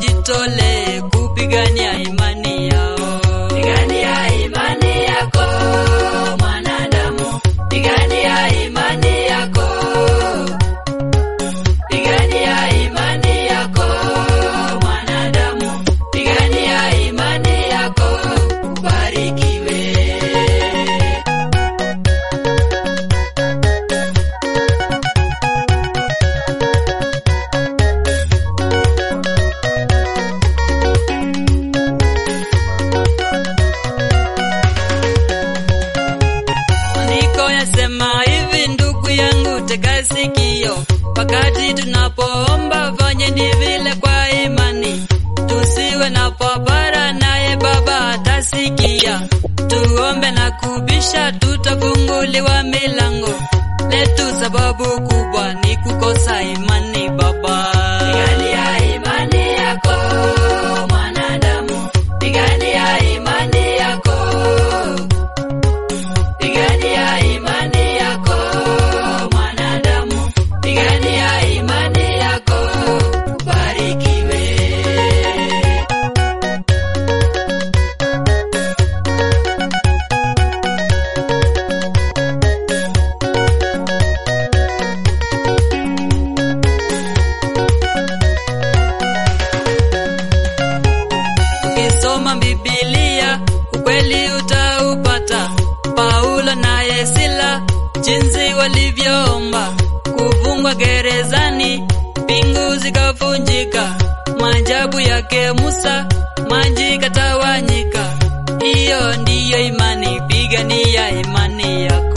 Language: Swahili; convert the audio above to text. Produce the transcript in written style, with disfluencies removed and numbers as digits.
wajitolee kupigania imani yao. Pigania imani yako mwanadamu, pigania imani yako, pigania imani yako mwanadamu, pigania imani yako, ubarikiwe. Sema hivi ndugu yangu, tega sikio, wakati tunapoomba fanye ni vile kwa imani, tusiwe na papara, naye Baba atasikia. Tuombe na kubisha, tutafunguliwa milango letu. Sababu kubwa ni kukosa imani. Baba, pigania imani yako mwanadamu, pigania imani yako, pigania imani yako mwanadamu, pigania imani yako, ubarikiwe. ukisoma Biblia ukweli utaupata. Paulo na Sila jinsi walivyoomba kufungwa gerezani, mbingu zikafunjika. Maajabu yake Musa, maji katawanyika. Hiyo ndiyo imani, pigania imani yako.